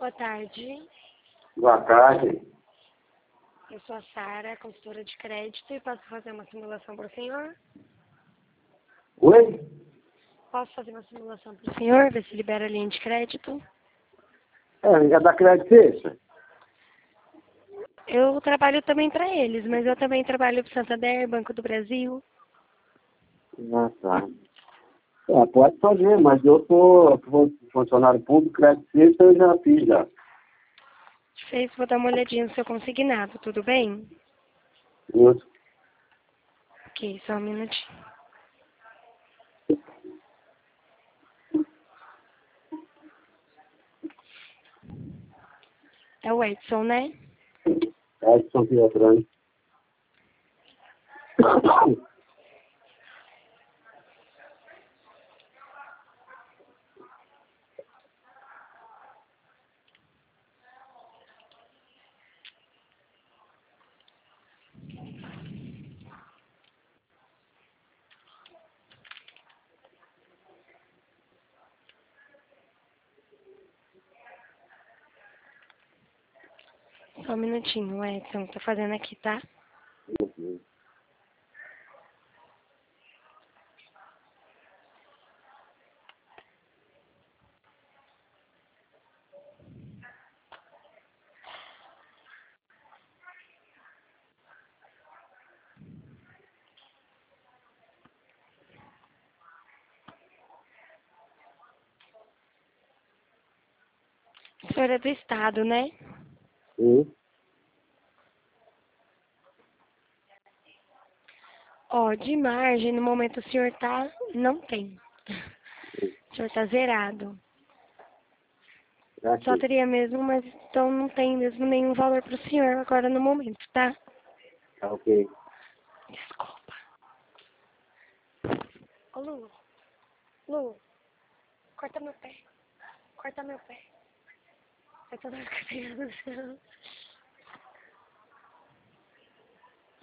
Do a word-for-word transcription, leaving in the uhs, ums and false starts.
Boa tarde. Boa tarde. Eu sou a Sara, consultora de crédito, e posso fazer uma simulação para o senhor? Oi? Posso fazer uma simulação para o senhor, ver se libera a linha de crédito? É, já dá crédito isso? Eu trabalho também para eles, mas eu também trabalho para o Santander, Banco do Brasil. Ah, tá. É, pode fazer, mas eu sou funcionário público, crédito isso eu já fiz já. Fez, vou dar uma olhadinha no seu consignado, tudo bem? Isso. Ok, só um minutinho. É o Edson, né? É que são Pietrani. Só um minutinho, Edson, tô fazendo aqui, tá? O senhor é do estado, né? Sim. Ó, de margem, no momento o senhor tá, não tem. O senhor tá zerado. É Só aqui. teria mesmo, mas então não tem mesmo nenhum valor pro senhor agora no momento, tá? Tá ok. Desculpa. Ô, Lu. Lu, corta meu pé. Corta meu pé. Eu tô dando cadeira no chão.